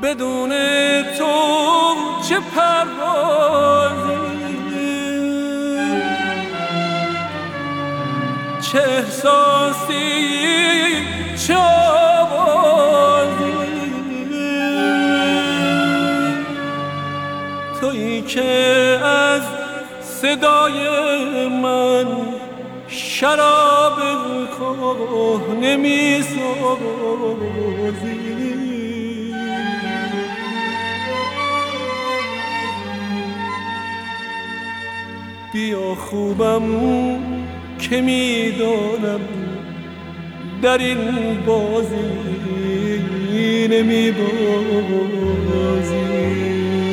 بدون تو چه پروازی، چه احساسی، چه آوازی، تویی که از صدای من شراب کهنه می‌سازی. بیا خوبم که میدانم در این بازی نمیبازی.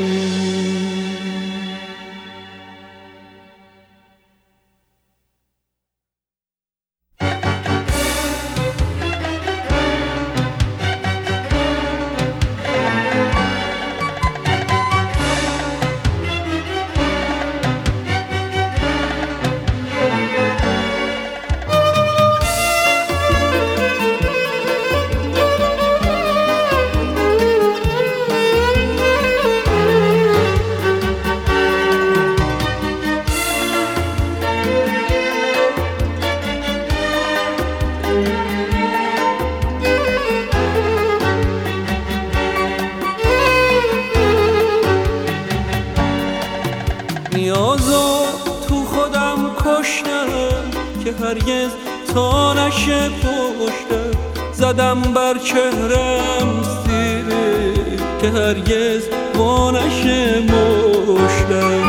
نیازو تو خودم کشتم که هرگز تا نشه پشتم، زدم بر چهرم سیره که هرگز وا نشه مشتم.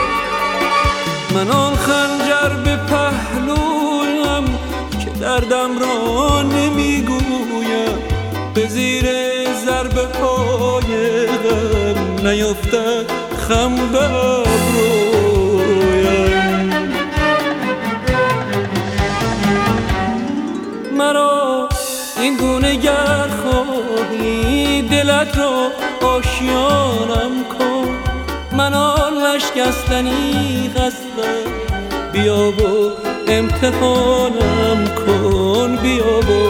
من آن خنجر به پهلویم که دردم را نمیگویم، به زیر ضربه های غم نیفتد خم به ابرویم. مرا این گونه گر خواهی دلت را آشیانم کن، من آن نشکستنی هستم، بیا و امتحانم کن، بیا و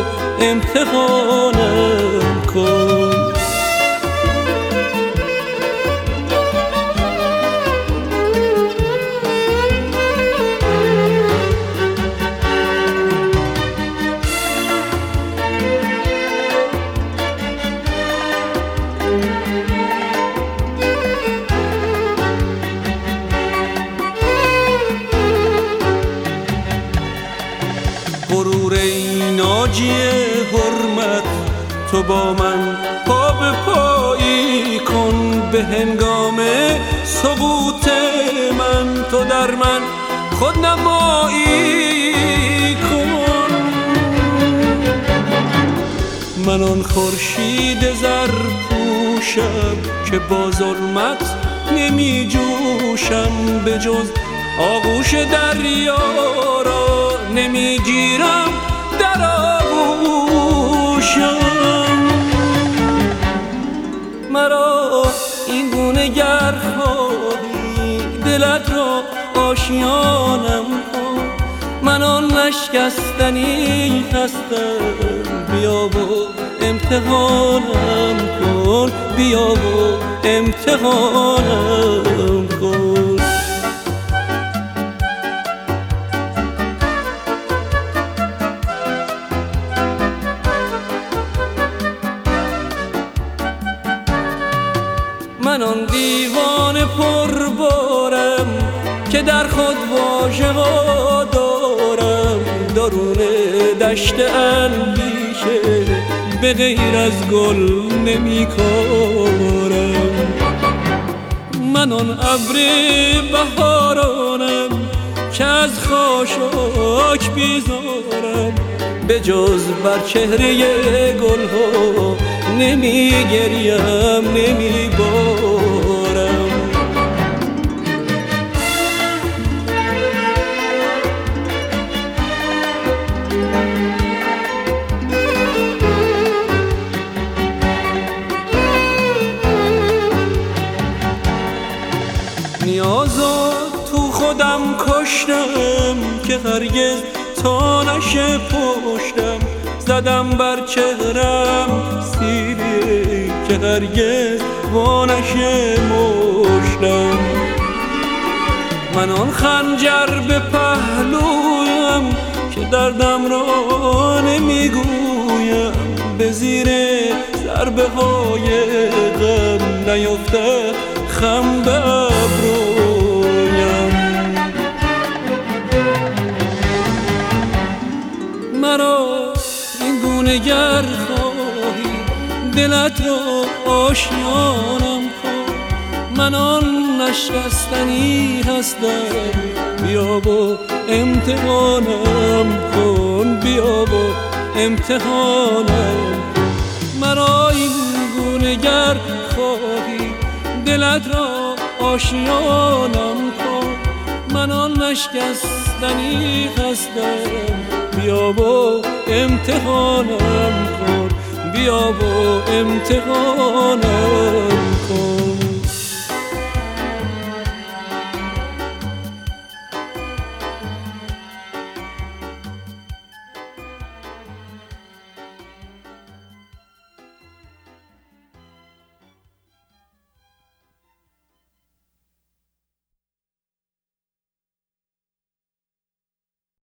امتحانم کن. غرور ای ناجی حرمت، تو با من پا به پایی کن، به هنگام سقوط من تو در من خود نمایی کن. من آن خورشید زرپوشم که با ظلمت نمی جوشم، به جز آغوش دریا را نمی گیرم در آغوشم. مرا این گونه گر خواهی دلت را آشیانم کن، من آن نشکستنی هستم، بیا و امتحانم کن، بیا و امتحانم کن. من آن دیوان پربارم که در خود واژه ها دارم، درون دشت اندیشه به غیر از گل نمی کارم. من آن ابر بهارانم که از خاشاک بیزارم، به جز بر چهره گل ها نمی گریم نمی بارم. نیازو تو خودم کشتم که هرگز تا نشه پشتم، زدم بر چهرم سیلی که هرگز وانشه مشتم. من آن خنجر به پهلویم که دردم را نمیگویم، به زیر ضربه های غم نیفتد خم به ابرویم. مرا این گونه گر خواهی دلت را آشیانم کن، من آن نشکستنی هستم، بیا و امتحانم کن، بیا و امتحانم. مرا این گونه گر خواهی دلت را آشیانم کن، من آن نشکستنی هستم، بیا و امتحانم کن، بیا و امتحانم کن.